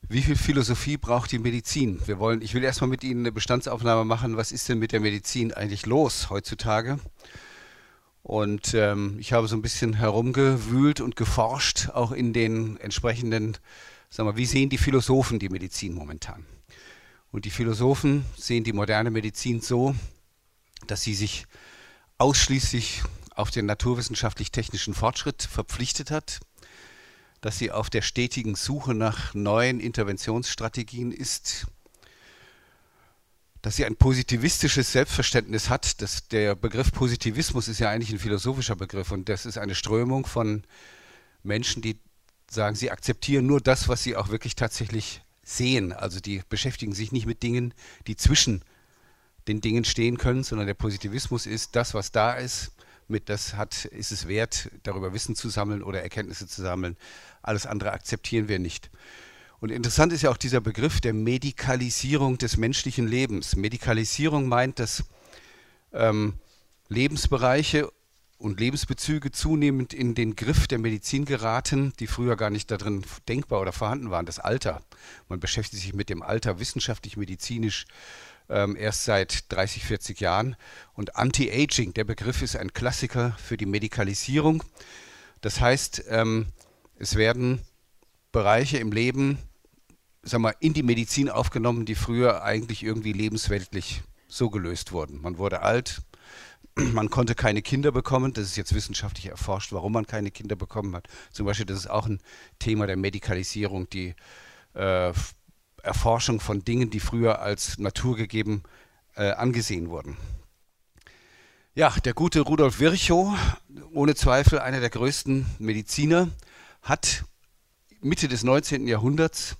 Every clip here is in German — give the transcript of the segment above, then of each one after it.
Wie viel Philosophie braucht die Medizin? Ich will erstmal mit Ihnen eine Bestandsaufnahme machen. Was ist denn mit der Medizin eigentlich los heutzutage? Und ich habe so ein bisschen herumgewühlt und geforscht, auch in den entsprechenden, sagen wir, wie sehen die Philosophen die Medizin momentan? Und die Philosophen sehen die moderne Medizin so, dass sie sich ausschließlich auf den naturwissenschaftlich-technischen Fortschritt verpflichtet hat, dass sie auf der stetigen Suche nach neuen Interventionsstrategien ist, dass sie ein positivistisches Selbstverständnis hat. Der Begriff Positivismus ist ja eigentlich ein philosophischer Begriff und das ist eine Strömung von Menschen, die sagen, sie akzeptieren nur das, was sie auch wirklich tatsächlich sehen. Also die beschäftigen sich nicht mit Dingen, die zwischen den Dingen stehen können, sondern der Positivismus ist das, was da ist. Ist es wert, darüber Wissen zu sammeln oder Erkenntnisse zu sammeln. Alles andere akzeptieren wir nicht. Und interessant ist ja auch dieser Begriff der Medikalisierung des menschlichen Lebens. Medikalisierung meint, dass Lebensbereiche und Lebensbezüge zunehmend in den Griff der Medizin geraten, die früher gar nicht darin denkbar oder vorhanden waren. Das Alter. Man beschäftigt sich mit dem Alter wissenschaftlich, medizinisch erst seit 30, 40 Jahren. Und Anti-Aging, der Begriff ist ein Klassiker für die Medikalisierung. Das heißt, es werden Bereiche im Leben, sagen wir, in die Medizin aufgenommen, die früher eigentlich irgendwie lebensweltlich so gelöst wurden. Man wurde alt, man konnte keine Kinder bekommen. Das ist jetzt wissenschaftlich erforscht, warum man keine Kinder bekommen hat. Zum Beispiel, das ist auch ein Thema der Medikalisierung, die Erforschung von Dingen, die früher als naturgegeben angesehen wurden. Ja, der gute Rudolf Virchow, ohne Zweifel einer der größten Mediziner, hat Mitte des 19. Jahrhunderts,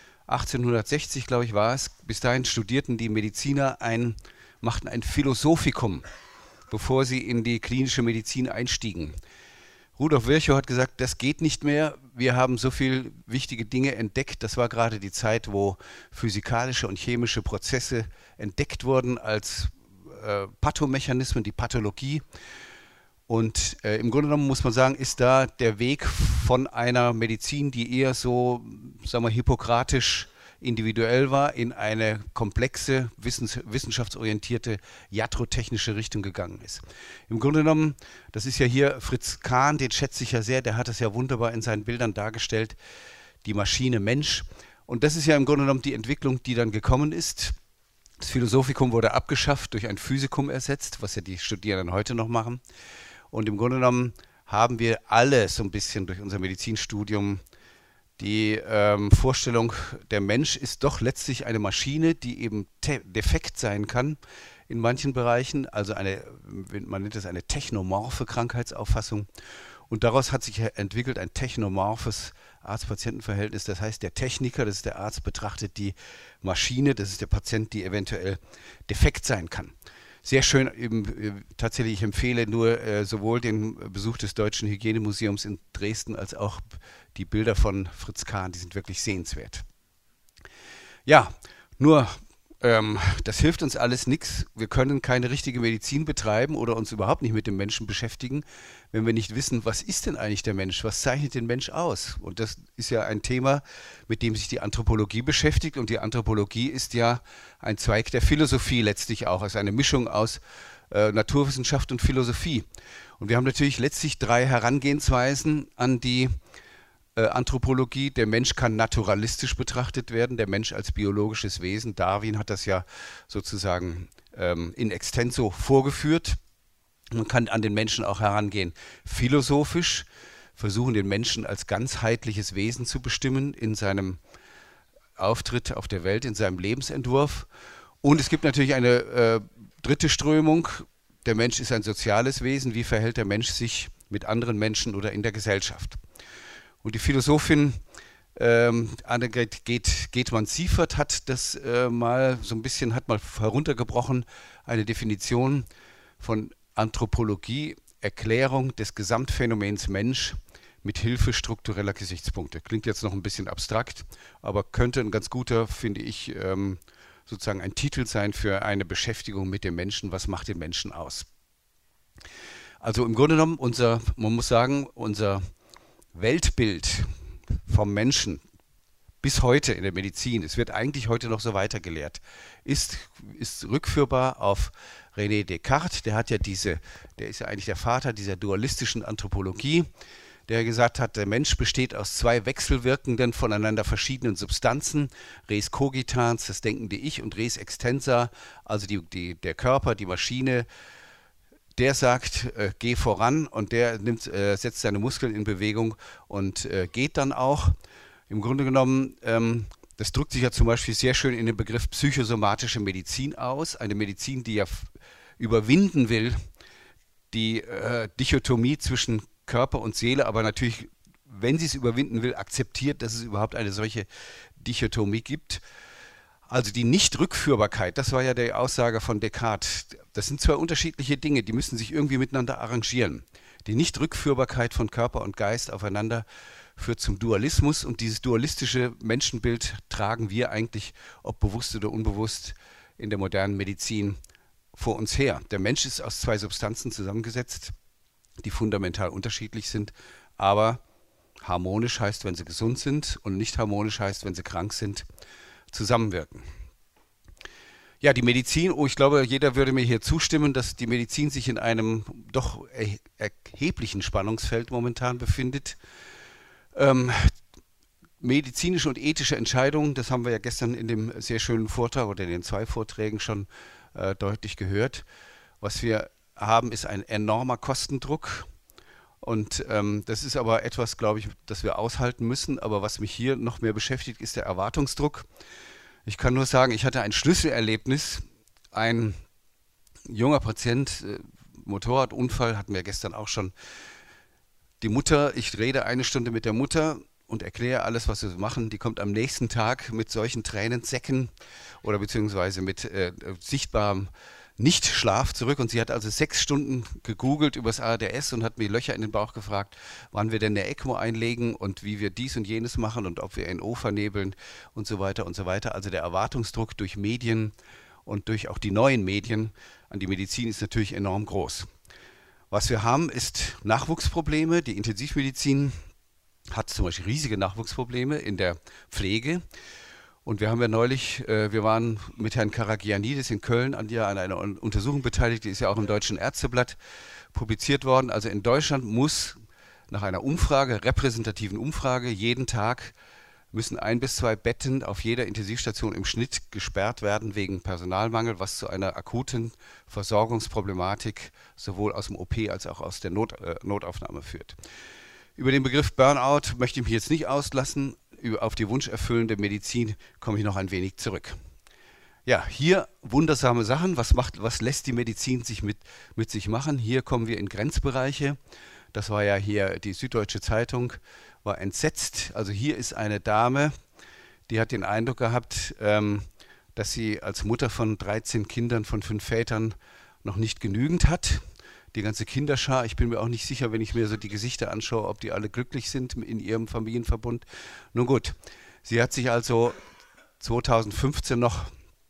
1860 glaube ich war es, bis dahin studierten die Mediziner machten ein Philosophikum, bevor sie in die klinische Medizin einstiegen. Rudolf Virchow hat gesagt, das geht nicht mehr, wir haben so viele wichtige Dinge entdeckt. Das war gerade die Zeit, wo physikalische und chemische Prozesse entdeckt wurden als Pathomechanismen, die Pathologie. Und im Grunde genommen muss man sagen, ist da der Weg von einer Medizin, die eher so, sagen wir, hippokratisch individuell war, in eine komplexe, wissenschaftsorientierte, iatrotechnische Richtung gegangen ist. Im Grunde genommen, das ist ja hier Fritz Kahn, den schätze ich ja sehr, der hat das ja wunderbar in seinen Bildern dargestellt, die Maschine Mensch. Und das ist ja im Grunde genommen die Entwicklung, die dann gekommen ist. Das Philosophikum wurde abgeschafft, durch ein Physikum ersetzt, was ja die Studierenden heute noch machen. Und im Grunde genommen haben wir alle so ein bisschen durch unser Medizinstudium die Vorstellung, der Mensch ist doch letztlich eine Maschine, die eben defekt sein kann in manchen Bereichen, also man nennt es eine technomorphe Krankheitsauffassung. Und daraus hat sich entwickelt ein technomorphes Arzt-Patienten-Verhältnis. Das heißt, der Techniker, das ist der Arzt, betrachtet die Maschine, das ist der Patient, die eventuell defekt sein kann. Sehr schön, tatsächlich, ich empfehle nur sowohl den Besuch des Deutschen Hygienemuseums in Dresden als auch die Bilder von Fritz Kahn, die sind wirklich sehenswert. Ja, nur das hilft uns alles nichts. Wir können keine richtige Medizin betreiben oder uns überhaupt nicht mit dem Menschen beschäftigen, wenn wir nicht wissen, was ist denn eigentlich der Mensch? Was zeichnet den Mensch aus? Und das ist ja ein Thema, mit dem sich die Anthropologie beschäftigt. Und die Anthropologie ist ja ein Zweig der Philosophie letztlich auch. Es ist eine Mischung aus Naturwissenschaft und Philosophie. Und wir haben natürlich letztlich drei Herangehensweisen an die Anthropologie. Der Mensch kann naturalistisch betrachtet werden, der Mensch als biologisches Wesen. Darwin hat das ja sozusagen in extenso vorgeführt. Man kann an den Menschen auch herangehen philosophisch, versuchen den Menschen als ganzheitliches Wesen zu bestimmen in seinem Auftritt auf der Welt, in seinem Lebensentwurf. Und es gibt natürlich eine dritte Strömung. Der Mensch ist ein soziales Wesen. Wie verhält der Mensch sich mit anderen Menschen oder in der Gesellschaft? Und die Philosophin Annegret Gedman-Siefert hat das mal so ein bisschen, hat mal heruntergebrochen, eine Definition von Anthropologie, Erklärung des Gesamtphänomens Mensch mit Hilfe struktureller Gesichtspunkte. Klingt jetzt noch ein bisschen abstrakt, aber könnte ein ganz guter, finde ich, sozusagen ein Titel sein für eine Beschäftigung mit dem Menschen. Was macht den Menschen aus? Also im Grunde genommen, man muss sagen, unser Weltbild vom Menschen bis heute in der Medizin, es wird eigentlich heute noch so weitergelehrt, ist rückführbar auf René Descartes. Der ist ja eigentlich der Vater dieser dualistischen Anthropologie, der gesagt hat, der Mensch besteht aus zwei wechselwirkenden, voneinander verschiedenen Substanzen, res cogitans, das denkende Ich, und res extensa, also der Körper, die Maschine. Der sagt, geh voran, und der setzt seine Muskeln in Bewegung und geht dann auch. Im Grunde genommen, das drückt sich ja zum Beispiel sehr schön in dem Begriff psychosomatische Medizin aus. Eine Medizin, die ja überwinden will, die Dichotomie zwischen Körper und Seele, aber natürlich, wenn sie es überwinden will, akzeptiert, dass es überhaupt eine solche Dichotomie gibt. Also die Nichtrückführbarkeit, das war ja die Aussage von Descartes. Das sind zwei unterschiedliche Dinge, die müssen sich irgendwie miteinander arrangieren. Die Nichtrückführbarkeit von Körper und Geist aufeinander führt zum Dualismus, und dieses dualistische Menschenbild tragen wir eigentlich, ob bewusst oder unbewusst, in der modernen Medizin vor uns her. Der Mensch ist aus zwei Substanzen zusammengesetzt, die fundamental unterschiedlich sind, aber harmonisch heißt, wenn sie gesund sind, und nicht harmonisch heißt, wenn sie krank sind, zusammenwirken. Ja, die Medizin, ich glaube, jeder würde mir hier zustimmen, dass die Medizin sich in einem doch erheblichen Spannungsfeld momentan befindet. Medizinische und ethische Entscheidungen, das haben wir ja gestern in dem sehr schönen Vortrag oder in den 2 Vorträgen schon deutlich gehört. Was wir haben, ist ein enormer Kostendruck, und das ist aber etwas, glaube ich, das wir aushalten müssen. Aber was mich hier noch mehr beschäftigt, ist der Erwartungsdruck. Ich kann nur sagen, ich hatte ein Schlüsselerlebnis. Ein junger Patient, Motorradunfall, hatten wir gestern auch schon. Die Mutter, ich rede 1 Stunde mit der Mutter und erkläre alles, was wir machen. Die kommt am nächsten Tag mit solchen Tränensäcken oder beziehungsweise mit sichtbarem Nichtschlaf zurück, und sie hat also 6 Stunden gegoogelt übers ARDS und hat mir Löcher in den Bauch gefragt, wann wir denn eine ECMO einlegen und wie wir dies und jenes machen und ob wir NO vernebeln und so weiter und so weiter. Also der Erwartungsdruck durch Medien und durch auch die neuen Medien an die Medizin ist natürlich enorm groß. Was wir haben, ist Nachwuchsprobleme. Die Intensivmedizin hat zum Beispiel riesige Nachwuchsprobleme in der Pflege. Und wir haben ja neulich, wir waren mit Herrn Karagianidis in Köln an einer Untersuchung beteiligt, die ist ja auch im Deutschen Ärzteblatt publiziert worden. Also in Deutschland muss nach einer Umfrage, repräsentativen Umfrage, jeden Tag müssen 1 bis 2 Betten auf jeder Intensivstation im Schnitt gesperrt werden wegen Personalmangel, was zu einer akuten Versorgungsproblematik sowohl aus dem OP als auch aus der Notaufnahme führt. Über den Begriff Burnout möchte ich mich jetzt nicht auslassen. Auf die wunscherfüllende Medizin komme ich noch ein wenig zurück. Ja, hier wundersame Sachen. Was lässt die Medizin mit sich machen? Hier kommen wir in Grenzbereiche. Das war ja hier die Süddeutsche Zeitung, war entsetzt. Also hier ist eine Dame, die hat den Eindruck gehabt, dass sie als Mutter von 13 Kindern von 5 Vätern noch nicht genügend hat. Die ganze Kinderschar, ich bin mir auch nicht sicher, wenn ich mir so die Gesichter anschaue, ob die alle glücklich sind in ihrem Familienverbund. Nun gut, sie hat sich also 2015 noch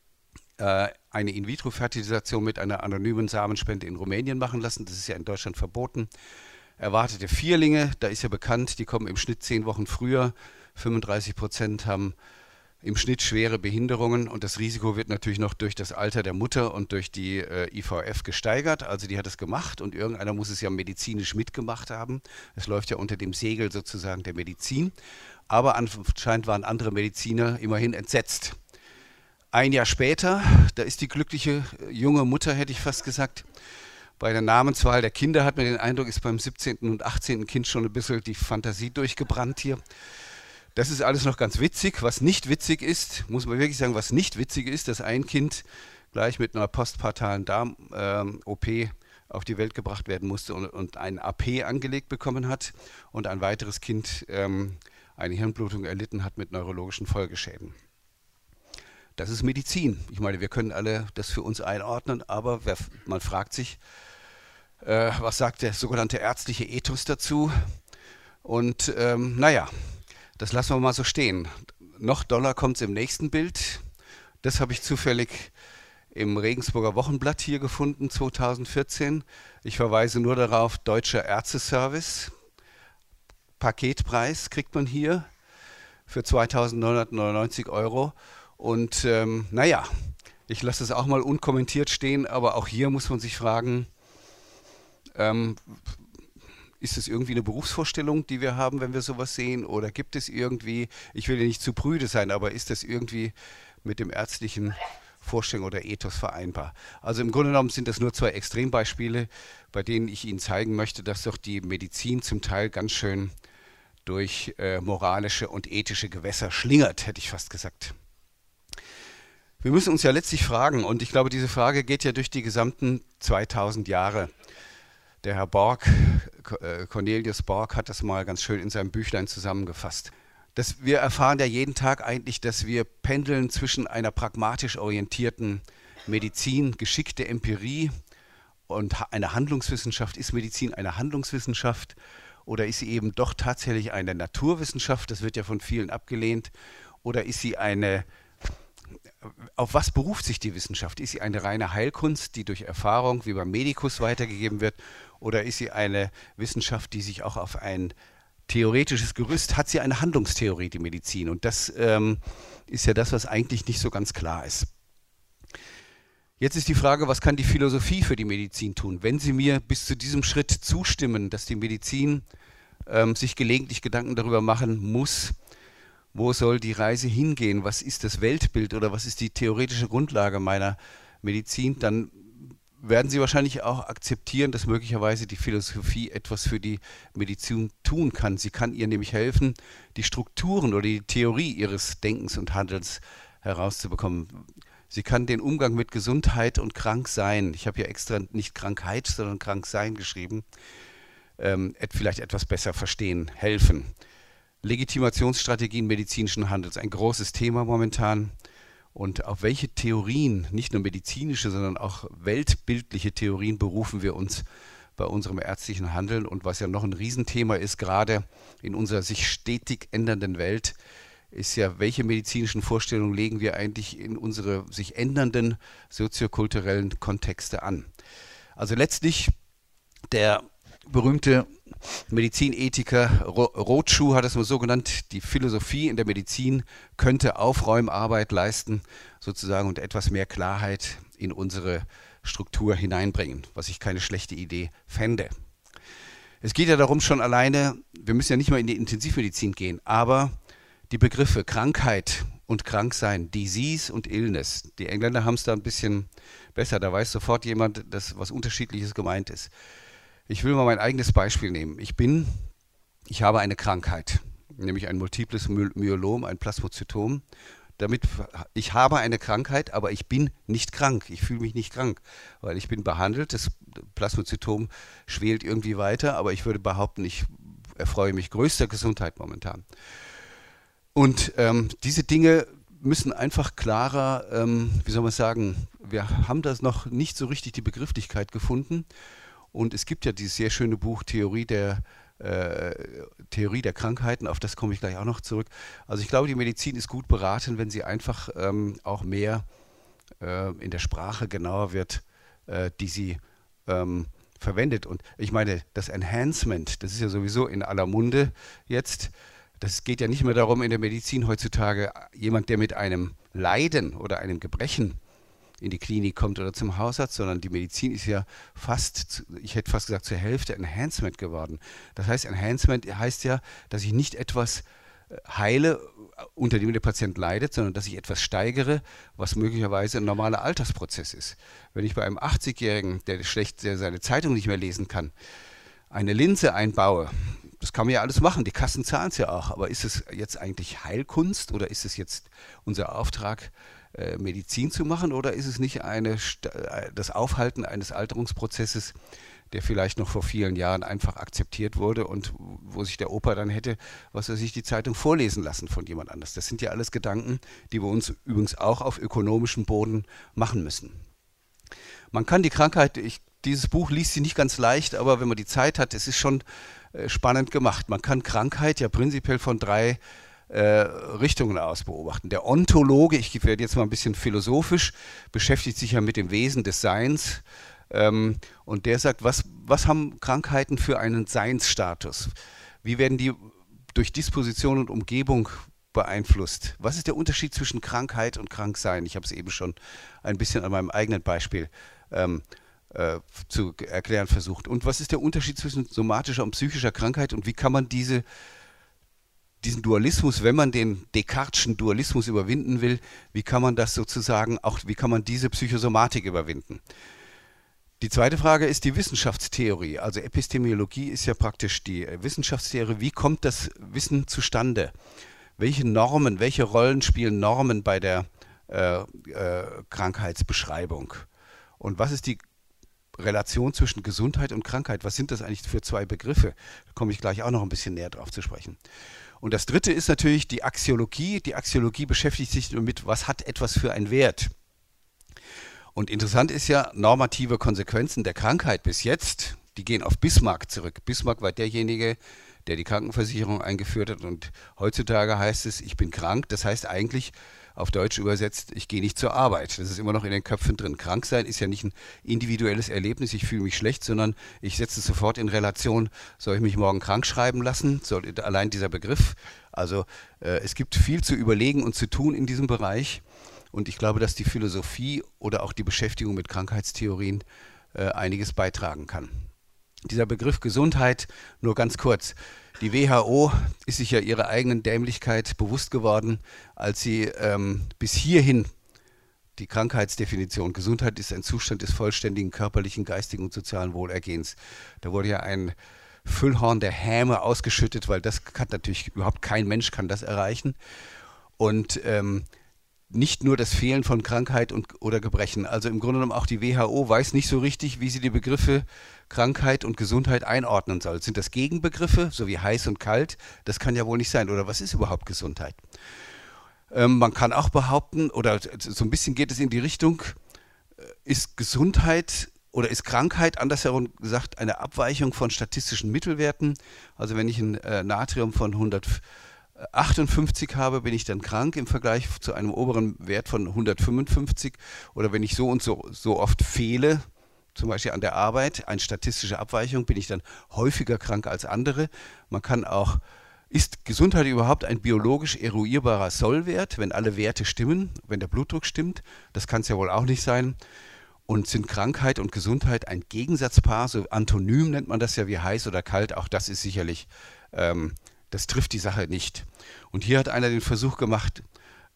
eine In-vitro-Fertilisation mit einer anonymen Samenspende in Rumänien machen lassen. Das ist ja in Deutschland verboten. Erwartete Vierlinge, da ist ja bekannt, die kommen im Schnitt 10 Wochen früher. 35% haben im Schnitt schwere Behinderungen, und das Risiko wird natürlich noch durch das Alter der Mutter und durch die IVF gesteigert. Also die hat es gemacht, und irgendeiner muss es ja medizinisch mitgemacht haben. Es läuft ja unter dem Segel sozusagen der Medizin. Aber anscheinend waren andere Mediziner immerhin entsetzt. 1 Jahr später, da ist die glückliche junge Mutter, hätte ich fast gesagt. Bei der Namenswahl der Kinder hat man den Eindruck, ist beim 17. und 18. Kind schon ein bisschen die Fantasie durchgebrannt hier. Das ist alles noch ganz witzig. Was nicht witzig ist, muss man wirklich sagen, was nicht witzig ist, dass ein Kind gleich mit einer postpartalen Darm-OP auf die Welt gebracht werden musste und ein AP angelegt bekommen hat, und ein weiteres Kind eine Hirnblutung erlitten hat mit neurologischen Folgeschäden. Das ist Medizin. Ich meine, wir können alle das für uns einordnen, aber man fragt sich, was sagt der sogenannte ärztliche Ethos dazu? Und naja, das lassen wir mal so stehen. Noch doller kommt es im nächsten Bild. Das habe ich zufällig im Regensburger Wochenblatt hier gefunden, 2014. Ich verweise nur darauf, Deutscher Ärzteservice. Paketpreis kriegt man hier. für 2.999 Euro. Und naja, ich lasse es auch mal unkommentiert stehen, aber auch hier muss man sich fragen, ähm, ist es irgendwie eine Berufsvorstellung, die wir haben, wenn wir sowas sehen? Oder gibt es irgendwie, ich will ja nicht zu prüde sein, aber ist das irgendwie mit dem ärztlichen Vorstellung oder Ethos vereinbar? Also im Grunde genommen sind das nur zwei Extrembeispiele, bei denen ich Ihnen zeigen möchte, dass doch die Medizin zum Teil ganz schön durch moralische und ethische Gewässer schlingert, hätte ich fast gesagt. Wir müssen uns ja letztlich fragen, und ich glaube, diese Frage geht ja durch die gesamten 2000 Jahre. Der Herr Borg, Cornelius Borg, hat das mal ganz schön in seinem Büchlein zusammengefasst. Wir erfahren ja jeden Tag eigentlich, dass wir pendeln zwischen einer pragmatisch orientierten Medizin, geschickte Empirie und einer Handlungswissenschaft. Ist Medizin eine Handlungswissenschaft oder ist sie eben doch tatsächlich eine Naturwissenschaft? Das wird ja von vielen abgelehnt. Oder ist sie auf was beruft sich die Wissenschaft? Ist sie eine reine Heilkunst, die durch Erfahrung wie beim Medikus weitergegeben wird? Oder ist sie eine Wissenschaft, die sich auch auf ein theoretisches Gerüst, hat sie eine Handlungstheorie, die Medizin? Und das ist ja das, was eigentlich nicht so ganz klar ist. Jetzt ist die Frage, was kann die Philosophie für die Medizin tun? Wenn Sie mir bis zu diesem Schritt zustimmen, dass die Medizin sich gelegentlich Gedanken darüber machen muss, wo soll die Reise hingehen? Was ist das Weltbild oder was ist die theoretische Grundlage meiner Medizin? Dann werden Sie wahrscheinlich auch akzeptieren, dass möglicherweise die Philosophie etwas für die Medizin tun kann. Sie kann ihr nämlich helfen, die Strukturen oder die Theorie ihres Denkens und Handelns herauszubekommen. Sie kann den Umgang mit Gesundheit und Kranksein, ich habe hier extra nicht Krankheit, sondern Kranksein geschrieben, vielleicht etwas besser verstehen, helfen. Legitimationsstrategien medizinischen Handels, ein großes Thema momentan. Und auf welche Theorien, nicht nur medizinische, sondern auch weltbildliche Theorien berufen wir uns bei unserem ärztlichen Handeln? Und was ja noch ein Riesenthema ist, gerade in unserer sich stetig ändernden Welt, ist ja, welche medizinischen Vorstellungen legen wir eigentlich in unsere sich ändernden soziokulturellen Kontexte an? Also letztlich der berühmte Medizinethiker Rothschild hat es mal so genannt, die Philosophie in der Medizin könnte Aufräumarbeit leisten, sozusagen, und etwas mehr Klarheit in unsere Struktur hineinbringen, was ich keine schlechte Idee fände. Es geht ja darum schon alleine, wir müssen ja nicht mal in die Intensivmedizin gehen, aber die Begriffe Krankheit und Kranksein, Disease und Illness, die Engländer haben es da ein bisschen besser, da weiß sofort jemand, dass was Unterschiedliches gemeint ist. Ich will mal mein eigenes Beispiel nehmen. Ich habe eine Krankheit, nämlich ein multiples Myelom, ein Plasmazytom. Ich habe eine Krankheit, aber ich bin nicht krank. Ich fühle mich nicht krank, weil ich bin behandelt. Das Plasmazytom schwelt irgendwie weiter, aber ich würde behaupten, ich erfreue mich größter Gesundheit momentan. Und diese Dinge müssen einfach klarer, wie soll man sagen, wir haben das noch nicht so richtig die Begrifflichkeit gefunden. Und es gibt ja dieses sehr schöne Buch Theorie der Krankheiten, auf das komme ich gleich auch noch zurück. Also ich glaube, die Medizin ist gut beraten, wenn sie einfach auch mehr in der Sprache genauer wird, die sie verwendet. Und ich meine, das Enhancement, das ist ja sowieso in aller Munde jetzt. Das geht ja nicht mehr darum in der Medizin heutzutage, jemand, der mit einem Leiden oder einem Gebrechen in die Klinik kommt oder zum Hausarzt, sondern die Medizin ist ja ich hätte fast gesagt, zur Hälfte Enhancement geworden. Das heißt, Enhancement heißt ja, dass ich nicht etwas heile, unter dem der Patient leidet, sondern dass ich etwas steigere, was möglicherweise ein normaler Altersprozess ist. Wenn ich bei einem 80-Jährigen, der seine Zeitung nicht mehr lesen kann, eine Linse einbaue, das kann man ja alles machen, die Kassen zahlen es ja auch, aber ist es jetzt eigentlich Heilkunst oder ist es jetzt unser Auftrag, Medizin zu machen, oder ist es nicht das Aufhalten eines Alterungsprozesses, der vielleicht noch vor vielen Jahren einfach akzeptiert wurde und wo sich der Opa dann hätte, die Zeitung vorlesen lassen von jemand anders? Das sind ja alles Gedanken, die wir uns übrigens auch auf ökonomischem Boden machen müssen. Man kann die Krankheit, dieses Buch liest sie nicht ganz leicht, aber wenn man die Zeit hat, es ist schon spannend gemacht. Man kann Krankheit ja prinzipiell von 3 Richtungen aus beobachten. Der Ontologe, ich werde jetzt mal ein bisschen philosophisch, beschäftigt sich ja mit dem Wesen des Seins, und der sagt, was haben Krankheiten für einen Seinsstatus? Wie werden die durch Disposition und Umgebung beeinflusst? Was ist der Unterschied zwischen Krankheit und Kranksein? Ich habe es eben schon ein bisschen an meinem eigenen Beispiel ähm, zu erklären versucht. Und was ist der Unterschied zwischen somatischer und psychischer Krankheit und wie kann man diesen Dualismus, wenn man den Descartes'schen Dualismus überwinden will, wie kann man das sozusagen auch, wie kann man diese Psychosomatik überwinden? Die zweite Frage ist die Wissenschaftstheorie. Also Epistemologie ist ja praktisch die Wissenschaftstheorie. Wie kommt das Wissen zustande? Welche Normen, welche Rollen spielen Normen bei der Krankheitsbeschreibung? Und was ist die Relation zwischen Gesundheit und Krankheit? Was sind das eigentlich für zwei Begriffe? Da komme ich gleich auch noch ein bisschen näher drauf zu sprechen. Und das dritte ist natürlich die Axiologie. Die Axiologie beschäftigt sich damit, was hat etwas für einen Wert? Und interessant ist ja, normative Konsequenzen der Krankheit bis jetzt, die gehen auf Bismarck zurück. Bismarck war derjenige, der die Krankenversicherung eingeführt hat und heutzutage heißt es, ich bin krank. Das heißt eigentlich, auf Deutsch übersetzt, ich gehe nicht zur Arbeit. Das ist immer noch in den Köpfen drin. Krank sein ist ja nicht ein individuelles Erlebnis, ich fühle mich schlecht, sondern ich setze es sofort in Relation, soll ich mich morgen krank schreiben lassen? Allein dieser Begriff. Also es gibt viel zu überlegen und zu tun in diesem Bereich. Und ich glaube, dass die Philosophie oder auch die Beschäftigung mit Krankheitstheorien einiges beitragen kann. Dieser Begriff Gesundheit, nur ganz kurz. Die WHO ist sich ja ihrer eigenen Dämlichkeit bewusst geworden, als sie bis hierhin die Krankheitsdefinition, Gesundheit ist ein Zustand des vollständigen körperlichen, geistigen und sozialen Wohlergehens. Da wurde ja ein Füllhorn der Häme ausgeschüttet, weil das kann natürlich überhaupt kein Mensch kann das erreichen. Und nicht nur das Fehlen von Krankheit oder Gebrechen. Also im Grunde genommen auch die WHO weiß nicht so richtig, wie sie die Begriffe Krankheit und Gesundheit einordnen soll. Sind das Gegenbegriffe, so wie heiß und kalt? Das kann ja wohl nicht sein. Oder was ist überhaupt Gesundheit? Man kann auch behaupten, oder so ein bisschen geht es in die Richtung, ist Gesundheit oder ist Krankheit, andersherum gesagt, eine Abweichung von statistischen Mittelwerten? Also wenn ich ein Natrium von 158 habe, bin ich dann krank im Vergleich zu einem oberen Wert von 155 oder wenn ich so und so oft fehle, zum Beispiel an der Arbeit, eine statistische Abweichung, bin ich dann häufiger krank als andere. Man kann auch, ist Gesundheit überhaupt ein biologisch eruierbarer Sollwert, wenn alle Werte stimmen, wenn der Blutdruck stimmt? Das kann es ja wohl auch nicht sein. Und sind Krankheit und Gesundheit ein Gegensatzpaar, so Antonym nennt man das ja wie heiß oder kalt, auch das ist sicherlich das trifft die Sache nicht. Und hier hat einer den Versuch gemacht,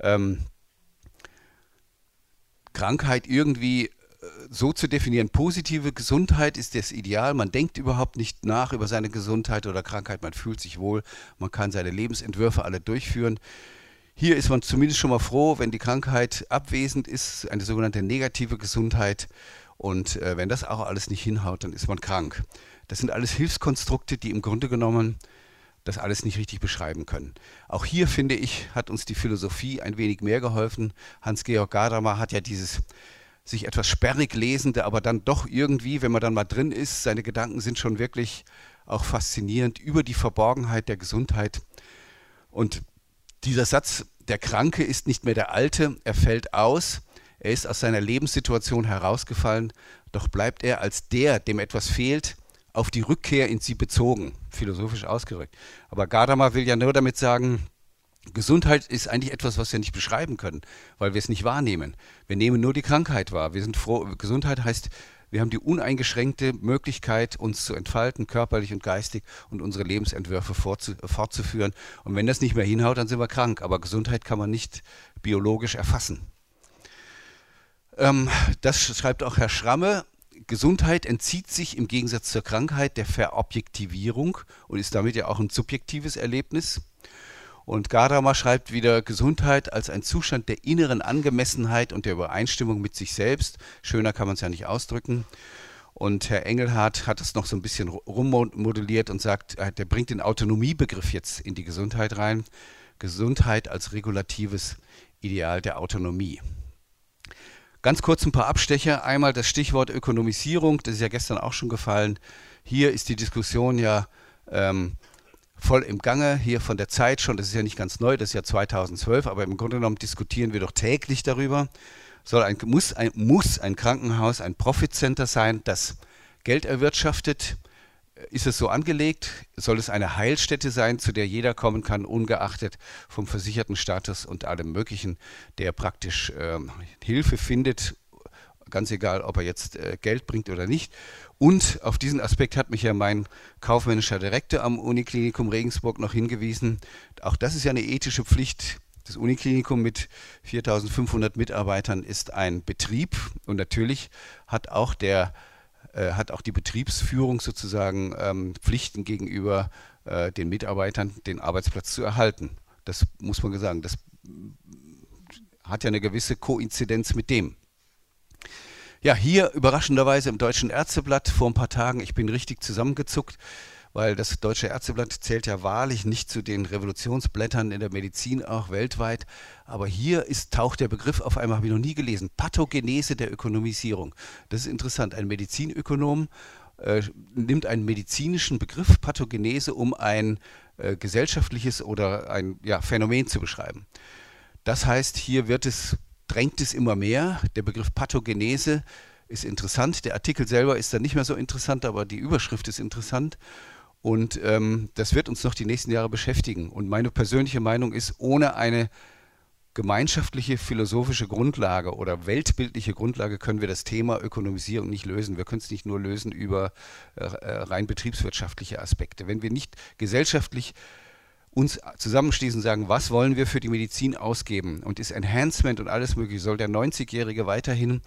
Krankheit irgendwie so zu definieren. Positive Gesundheit ist das Ideal. Man denkt überhaupt nicht nach über seine Gesundheit oder Krankheit. Man fühlt sich wohl. Man kann seine Lebensentwürfe alle durchführen. Hier ist man zumindest schon mal froh, wenn die Krankheit abwesend ist, eine sogenannte negative Gesundheit. Und wenn das auch alles nicht hinhaut, dann ist man krank. Das sind alles Hilfskonstrukte, die im Grunde genommen das alles nicht richtig beschreiben können. Auch hier, finde ich, hat uns die Philosophie ein wenig mehr geholfen. Hans-Georg Gadamer hat ja dieses sich etwas sperrig lesende, aber dann doch irgendwie, wenn man dann mal drin ist, seine Gedanken sind schon wirklich auch faszinierend über die Verborgenheit der Gesundheit. Und dieser Satz, der Kranke ist nicht mehr der Alte, er fällt aus, er ist aus seiner Lebenssituation herausgefallen, doch bleibt er als der, dem etwas fehlt, auf die Rückkehr in sie bezogen, philosophisch ausgedrückt. Aber Gadamer will ja nur damit sagen, Gesundheit ist eigentlich etwas, was wir nicht beschreiben können, weil wir es nicht wahrnehmen. Wir nehmen nur die Krankheit wahr. Wir sind froh. Gesundheit heißt, wir haben die uneingeschränkte Möglichkeit, uns zu entfalten, körperlich und geistig und unsere Lebensentwürfe fortzuführen. Und wenn das nicht mehr hinhaut, dann sind wir krank. Aber Gesundheit kann man nicht biologisch erfassen. Das schreibt auch Herr Schramme. Gesundheit entzieht sich im Gegensatz zur Krankheit der Verobjektivierung und ist damit ja auch ein subjektives Erlebnis. Und Gadamer schreibt wieder Gesundheit als ein Zustand der inneren Angemessenheit und der Übereinstimmung mit sich selbst. Schöner kann man es ja nicht ausdrücken. Und Herr Engelhardt hat es noch so ein bisschen rummodelliert und sagt, der bringt den Autonomiebegriff jetzt in die Gesundheit rein. Gesundheit als regulatives Ideal der Autonomie. Ganz kurz ein paar Abstecher. Einmal das Stichwort Ökonomisierung, das ist ja gestern auch schon gefallen. Hier ist die Diskussion ja voll im Gange, hier von der Zeit schon, das ist ja nicht ganz neu, das ist ja 2012, aber im Grunde genommen diskutieren wir doch täglich darüber. Muss ein Krankenhaus ein Profitcenter sein, das Geld erwirtschaftet, ist es so angelegt? Soll es eine Heilstätte sein, zu der jeder kommen kann, ungeachtet vom versicherten Status und allem Möglichen, der praktisch Hilfe findet, ganz egal, ob er jetzt Geld bringt oder nicht. Und auf diesen Aspekt hat mich ja mein kaufmännischer Direktor am Uniklinikum Regensburg noch hingewiesen. Auch das ist ja eine ethische Pflicht. Das Uniklinikum mit 4.500 Mitarbeitern ist ein Betrieb und natürlich hat auch die Betriebsführung sozusagen Pflichten gegenüber den Mitarbeitern, den Arbeitsplatz zu erhalten. Das muss man sagen, das hat ja eine gewisse Koinzidenz mit dem. Ja, hier überraschenderweise im Deutschen Ärzteblatt vor ein paar Tagen, ich bin richtig zusammengezuckt, weil das Deutsche Ärzteblatt zählt ja wahrlich nicht zu den Revolutionsblättern in der Medizin, auch weltweit. Aber hier taucht der Begriff auf einmal, habe ich noch nie gelesen, Pathogenese der Ökonomisierung. Das ist interessant. Ein Medizinökonom nimmt einen medizinischen Begriff, Pathogenese, um ein gesellschaftliches oder ein Phänomen zu beschreiben. Das heißt, hier drängt es immer mehr. Der Begriff Pathogenese ist interessant. Der Artikel selber ist dann nicht mehr so interessant, aber die Überschrift ist interessant. Und das wird uns noch die nächsten Jahre beschäftigen. Und meine persönliche Meinung ist, ohne eine gemeinschaftliche philosophische Grundlage oder weltbildliche Grundlage können wir das Thema Ökonomisierung nicht lösen. Wir können es nicht nur lösen über rein betriebswirtschaftliche Aspekte. Wenn wir nicht gesellschaftlich uns zusammenschließen und sagen, was wollen wir für die Medizin ausgeben und ist Enhancement und alles mögliche, soll der 90-Jährige weiterhin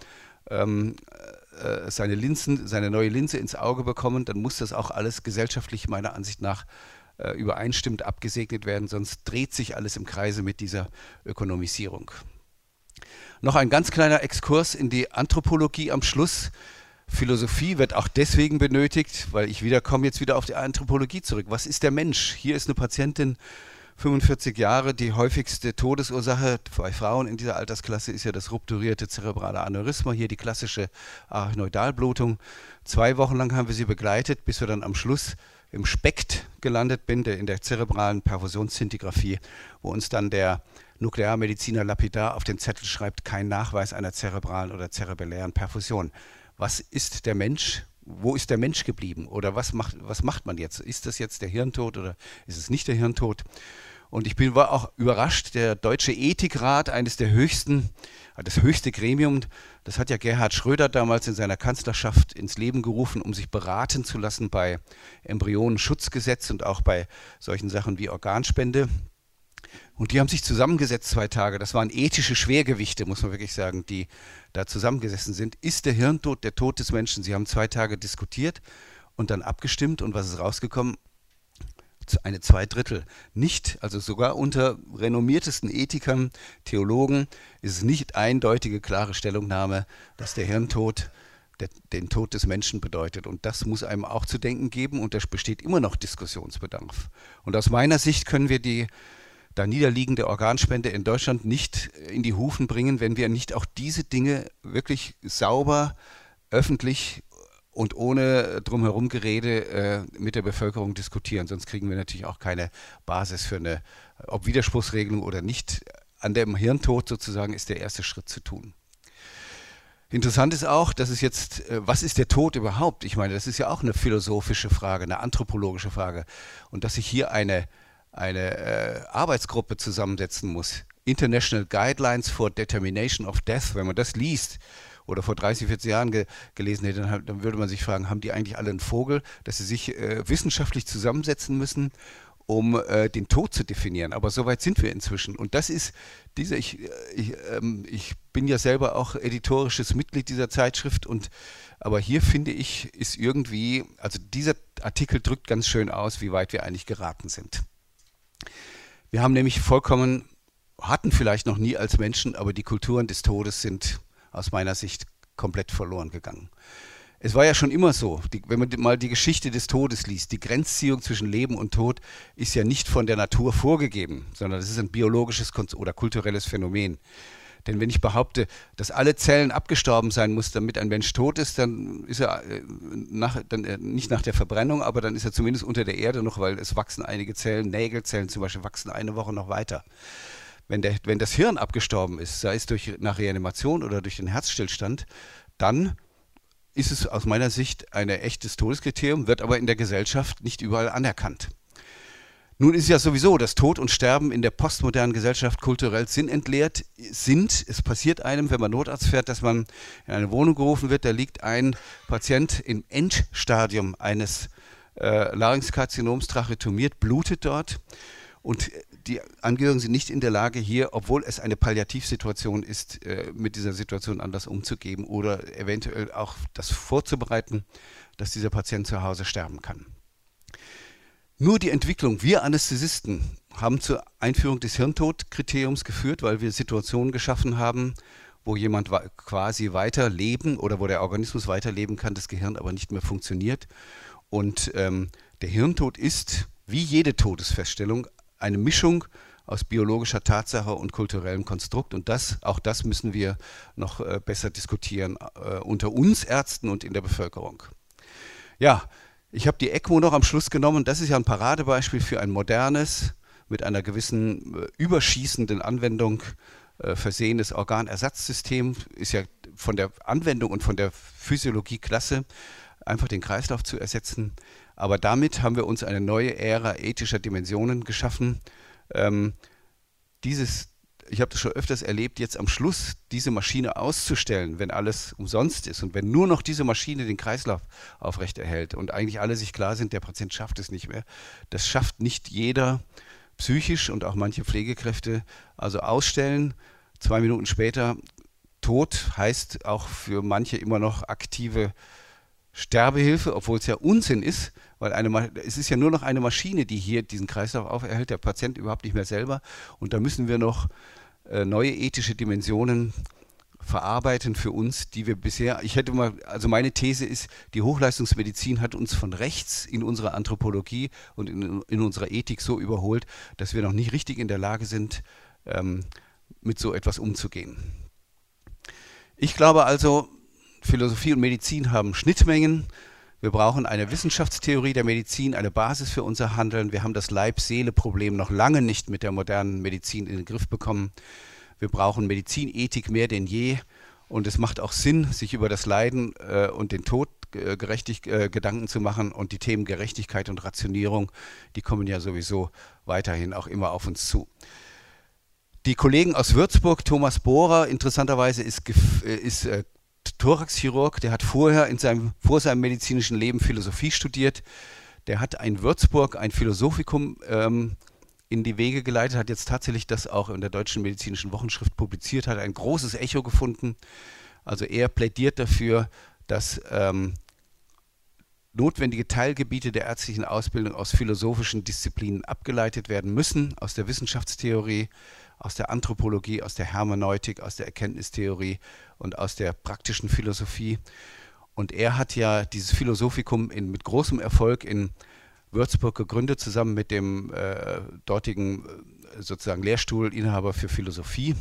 seine neue Linse ins Auge bekommen, dann muss das auch alles gesellschaftlich meiner Ansicht nach übereinstimmend abgesegnet werden, sonst dreht sich alles im Kreise mit dieser Ökonomisierung. Noch ein ganz kleiner Exkurs in die Anthropologie am Schluss. Philosophie wird auch deswegen benötigt, weil ich komme jetzt wieder auf die Anthropologie zurück. Was ist der Mensch? Hier ist eine Patientin, 45 Jahre, die häufigste Todesursache bei Frauen in dieser Altersklasse ist ja das rupturierte zerebrale Aneurysma, hier die klassische Arachnoidalblutung. 2 Wochen lang haben wir sie begleitet, bis wir dann am Schluss im SPECT gelandet bin, in der zerebralen Perfusionsszintigraphie, wo uns dann der Nuklearmediziner lapidar auf den Zettel schreibt, kein Nachweis einer zerebralen oder zerebellären Perfusion. Was ist der Mensch? Wo ist der Mensch geblieben? Oder was macht man jetzt? Ist das jetzt der Hirntod oder ist es nicht der Hirntod? Und war auch überrascht, der Deutsche Ethikrat, das höchste Gremium, das hat ja Gerhard Schröder damals in seiner Kanzlerschaft ins Leben gerufen, um sich beraten zu lassen bei Embryonenschutzgesetz und auch bei solchen Sachen wie Organspende. Und die haben sich zusammengesetzt 2 Tage. Das waren ethische Schwergewichte, muss man wirklich sagen, die da zusammengesessen sind. Ist der Hirntod der Tod des Menschen? Sie haben 2 Tage diskutiert und dann abgestimmt. Und was ist rausgekommen? Eine 2/3. Nicht, also sogar unter renommiertesten Ethikern, Theologen, ist es nicht eindeutige, klare Stellungnahme, dass der Hirntod den Tod des Menschen bedeutet. Und das muss einem auch zu denken geben. Und da besteht immer noch Diskussionsbedarf. Und aus meiner Sicht können wir die da niederliegende Organspende in Deutschland nicht in die Hufen bringen, wenn wir nicht auch diese Dinge wirklich sauber, öffentlich und ohne Drumherumgerede mit der Bevölkerung diskutieren. Sonst kriegen wir natürlich auch keine Basis für eine, ob Widerspruchsregelung oder nicht. An dem Hirntod sozusagen ist der erste Schritt zu tun. Interessant ist auch, dass es jetzt, was ist der Tod überhaupt? Ich meine, das ist ja auch eine philosophische Frage, eine anthropologische Frage. Und dass sich hier eine Arbeitsgruppe zusammensetzen muss. International Guidelines for Determination of Death, wenn man das liest oder vor 30, 40 Jahren gelesen hätte, dann würde man sich fragen, haben die eigentlich alle einen Vogel, dass sie sich wissenschaftlich zusammensetzen müssen, um den Tod zu definieren. Aber so weit sind wir inzwischen. Und das ist ich bin ja selber auch editorisches Mitglied dieser Zeitschrift aber hier finde ich, ist irgendwie, also dieser Artikel drückt ganz schön aus, wie weit wir eigentlich geraten sind. Wir haben nämlich hatten vielleicht noch nie als Menschen, aber die Kulturen des Todes sind aus meiner Sicht komplett verloren gegangen. Es war ja schon immer so, wenn man mal die Geschichte des Todes liest, die Grenzziehung zwischen Leben und Tod ist ja nicht von der Natur vorgegeben, sondern es ist ein biologisches oder kulturelles Phänomen. Denn wenn ich behaupte, dass alle Zellen abgestorben sein muss, damit ein Mensch tot ist, dann ist er nicht nach der Verbrennung, aber dann ist er zumindest unter der Erde noch, weil es wachsen einige Zellen, Nägelzellen zum Beispiel, wachsen eine Woche noch weiter. Wenn das Hirn abgestorben ist, sei es nach Reanimation oder durch den Herzstillstand, dann ist es aus meiner Sicht ein echtes Todeskriterium, wird aber in der Gesellschaft nicht überall anerkannt. Nun ist es ja sowieso, dass Tod und Sterben in der postmodernen Gesellschaft kulturell sinnentleert sind. Es passiert einem, wenn man Notarzt fährt, dass man in eine Wohnung gerufen wird, da liegt ein Patient im Endstadium eines Larynxkarzinoms, tracheotomiert, blutet dort und die Angehörigen sind nicht in der Lage, hier, obwohl es eine Palliativsituation ist, mit dieser Situation anders umzugehen oder eventuell auch das vorzubereiten, dass dieser Patient zu Hause sterben kann. Nur die Entwicklung, wir Anästhesisten haben zur Einführung des Hirntodkriteriums geführt, weil wir Situationen geschaffen haben, wo jemand quasi weiterleben oder wo der Organismus weiterleben kann, das Gehirn aber nicht mehr funktioniert. Und der Hirntod ist, wie jede Todesfeststellung, eine Mischung aus biologischer Tatsache und kulturellem Konstrukt. Und auch das müssen wir noch besser diskutieren unter uns Ärzten und in der Bevölkerung. Ja, ich habe die ECMO noch am Schluss genommen. Das ist ja ein Paradebeispiel für ein modernes, mit einer gewissen überschießenden Anwendung versehenes Organersatzsystem. Ist ja von der Anwendung und von der Physiologie klasse, einfach den Kreislauf zu ersetzen. Aber damit haben wir uns eine neue Ära ethischer Dimensionen geschaffen. Ich habe das schon öfters erlebt, jetzt am Schluss diese Maschine auszustellen, wenn alles umsonst ist und wenn nur noch diese Maschine den Kreislauf aufrechterhält und eigentlich alle sich klar sind, der Patient schafft es nicht mehr. Das schafft nicht jeder psychisch und auch manche Pflegekräfte. Also ausstellen, 2 Minuten später tot, heißt auch für manche immer noch aktive Sterbehilfe, obwohl es ja Unsinn ist, weil es ist ja nur noch eine Maschine, die hier diesen Kreislauf auferhält, der Patient überhaupt nicht mehr selber. Und da müssen wir noch neue ethische Dimensionen verarbeiten für uns, die wir bisher, also meine These ist, die Hochleistungsmedizin hat uns von rechts in unserer Anthropologie und in unserer Ethik so überholt, dass wir noch nicht richtig in der Lage sind, mit so etwas umzugehen. Ich glaube also, Philosophie und Medizin haben Schnittmengen. Wir brauchen eine Wissenschaftstheorie der Medizin, eine Basis für unser Handeln. Wir haben das Leib-Seele-Problem noch lange nicht mit der modernen Medizin in den Griff bekommen. Wir brauchen Medizinethik mehr denn je. Und es macht auch Sinn, sich über das Leiden und den Tod Gedanken zu machen. Und die Themen Gerechtigkeit und Rationierung, die kommen ja sowieso weiterhin auch immer auf uns zu. Die Kollegen aus Würzburg, Thomas Bohrer, interessanterweise ist Thoraxchirurg, der hat vor seinem medizinischen Leben Philosophie studiert. Der hat in Würzburg ein Philosophikum in die Wege geleitet, hat jetzt tatsächlich das auch in der Deutschen Medizinischen Wochenschrift publiziert, hat ein großes Echo gefunden. Also er plädiert dafür, dass notwendige Teilgebiete der ärztlichen Ausbildung aus philosophischen Disziplinen abgeleitet werden müssen, aus der Wissenschaftstheorie, aus der Anthropologie, aus der Hermeneutik, aus der Erkenntnistheorie und aus der praktischen Philosophie. Und er hat ja dieses Philosophikum mit großem Erfolg in Würzburg gegründet, zusammen mit dem dortigen sozusagen Lehrstuhlinhaber für Philosophie.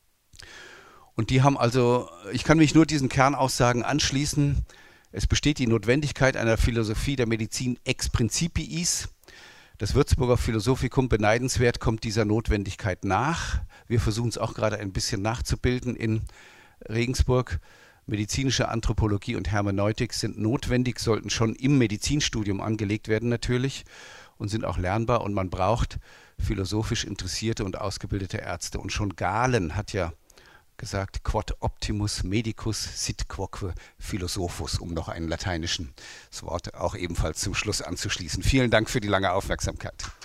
Und die haben also, ich kann mich nur diesen Kernaussagen anschließen, es besteht die Notwendigkeit einer Philosophie der Medizin ex principiis. Das Würzburger Philosophikum, beneidenswert, kommt dieser Notwendigkeit nach. Wir versuchen es auch gerade ein bisschen nachzubilden in Regensburg. Medizinische Anthropologie und Hermeneutik sind notwendig, sollten schon im Medizinstudium angelegt werden natürlich und sind auch lernbar. Und man braucht philosophisch interessierte und ausgebildete Ärzte. Und schon Galen hat ja gesagt, quod optimus medicus sit quoque philosophus, um noch ein lateinisches Wort auch ebenfalls zum Schluss anzuschließen. Vielen Dank für die lange Aufmerksamkeit.